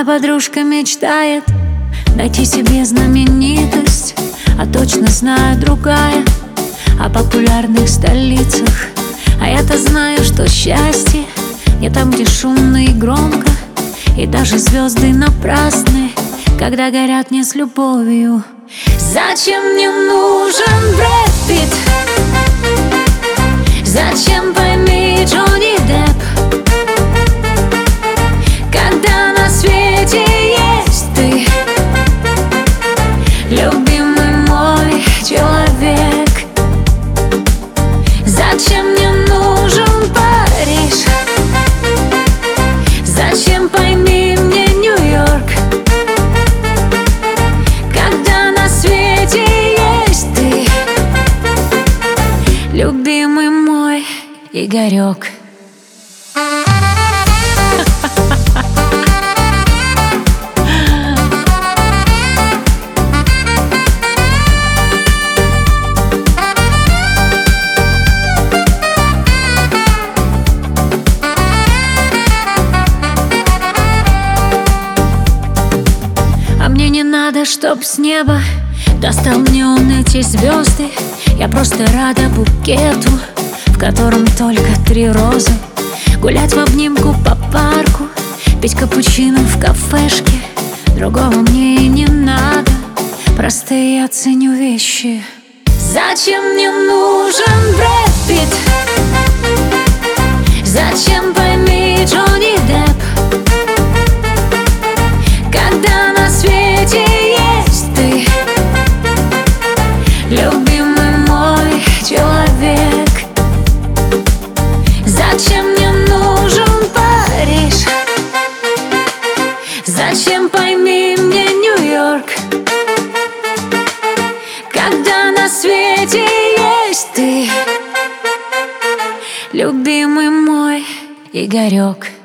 подружка мечтает найти себе знаменитость, а точно знаю другая о популярных столицах. А я-то знаю, что счастье не там, где шумно и громко, и даже звезды напрасны, когда горят не с любовью. Зачем мне нужен Брэд Питт? Зачем, пойми, Джонни Депп, когда на свете есть ты, любимый мой человек? Зачем мне нужен Париж? Зачем, пойми, мне Нью-Йорк, когда на свете есть ты, любимый мой Игорек? А мне не надо, чтоб с неба достал мне он эти звезды. Я просто рада букету, в котором только 3 розы. Гулять в обнимку по парку, пить капучино в кафешке. Другого мне и не надо, простые я ценю вещи. Зачем мне нужен Брэд Питт? Зачем, пойми, Джонни Депп, когда на свете есть ты, любимый мой человек? Зачем мне нужен Париж? Зачем, пойми, мне Нью-Йорк, когда на свете есть ты, любимый мой Игорек?